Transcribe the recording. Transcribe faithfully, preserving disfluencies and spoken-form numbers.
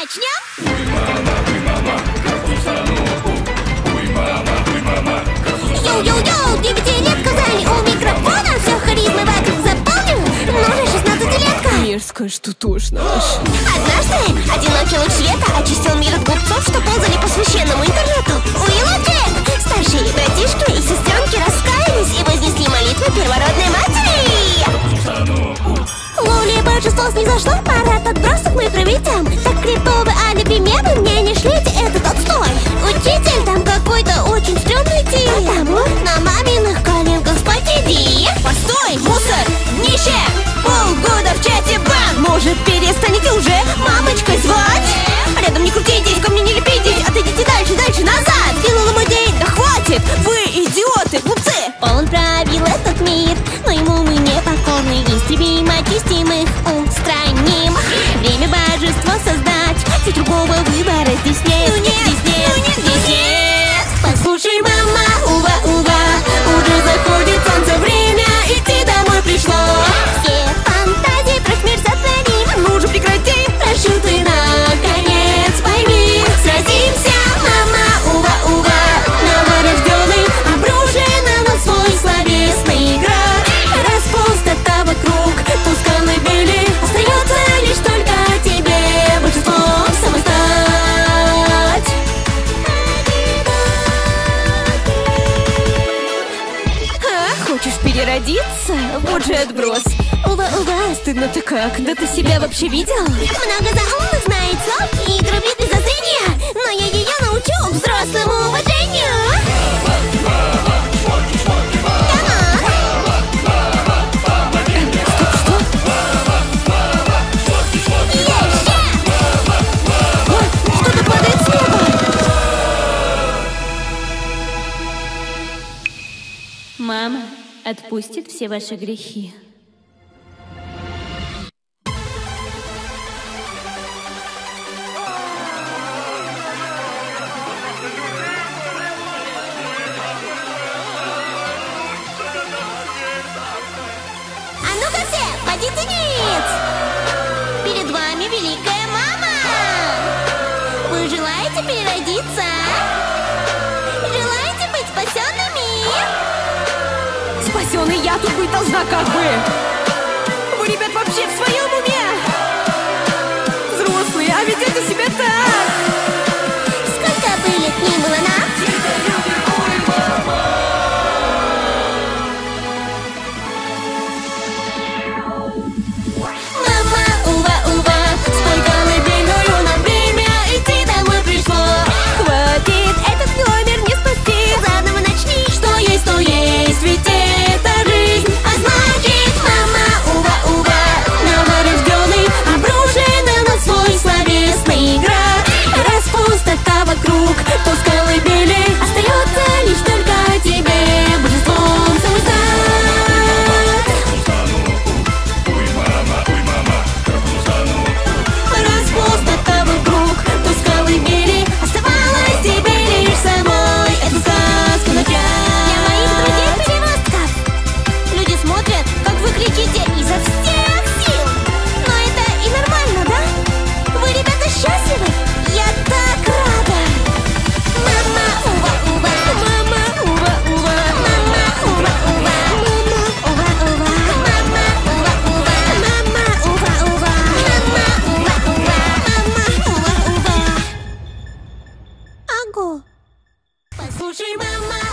начнем? Йоу-йоу-йоу, девятилетка в зале, у микрофона все харизмы вокруг заполнен. Ну же, шестнадцатилетка. Мерзкая, что тошно. Однажды одинокий луч света очистил мир от глупцов, что ползали по священному интернету. Уилл и Джек, старшие братишки и сестренки, раскаялись и вознесли молитву первородной матери. Лули божество снизошло, парад отбросов мы проведем. Так криповые алиби мемы мне не шлите этот отстой. Учитель там какой-то очень стрёмный тип, потому на маминых коленках спать иди. Постой, мусор, днище! Полгода в чате бан! Может, перестанете уже мамочкой звать? Рядом не крутитесь, ко мне не лепитесь. Отойдите дальше, дальше, назад. Кинула мой день, да хватит. Вы идиоты, глупцы. Он правил этот мир, но ему мы не покорны. Истребим, очистим их, устраним. Время божество создать, и другого выбора здесь нет. Ну нет, здесь нет, ну нет, здесь нет. Послушай, мама, ува-ува, уже заходит солнце, время идти домой пришло. Все фантазии про смерть сотворим. Ну же прекрати. Прошу ты, наконец, пойми. Сразимся, мама, ува-ува, новорожденный, обрушена на свой словесный град. Раз пустота вокруг, тусканы бели, остается лишь только тебе большинством самой стать. А, хочешь переродиться? Вот же отброс. Ува-ува, Стыдно-то как? Да ты себя вообще видел? много заумных знает слов и грубит без зазрения, но я ее научу взрослому уважению. Что-то падает с неба. Мама отпустит все ваши грехи. А ну-ка все, подите ниц! Перед вами великая мама! Вы желаете переродиться? Желаете быть спасенными? Спасенный я тут быть должна как бы. Вы, ребят, вообще в своем уме? Взрослые, а ведете себя так. Сколько бы лет ни было нам? Мама, ува-ува, спой колыбельную, нам время идти домой пришло. Хватит, этот номер не спасти. Заново начни, Что есть, то есть, ведь это жизнь. а значит, мама, ува-ува, новорожденный, обрушена на свой словесный град. Раз пустота вокруг, то с колыбели Остается лишь только тебе божеством самой стать. раз пустота вокруг, то с колыбели Оставалось тебе лишь самой эту сказку начать. Для моих друзей-переростков люди смотрят, как вы кричите изо всех сил. Но это и нормально, да? Вы, ребята, счастливы? Я так рада. Мама, ува-ува, Мама, ува-ува. мама, ува-ува, мама, ува-ува, мама, ува-ува, мама, ува-ува, мама, ува-ува, мама, ува-ува. Агу. Послушай, мама,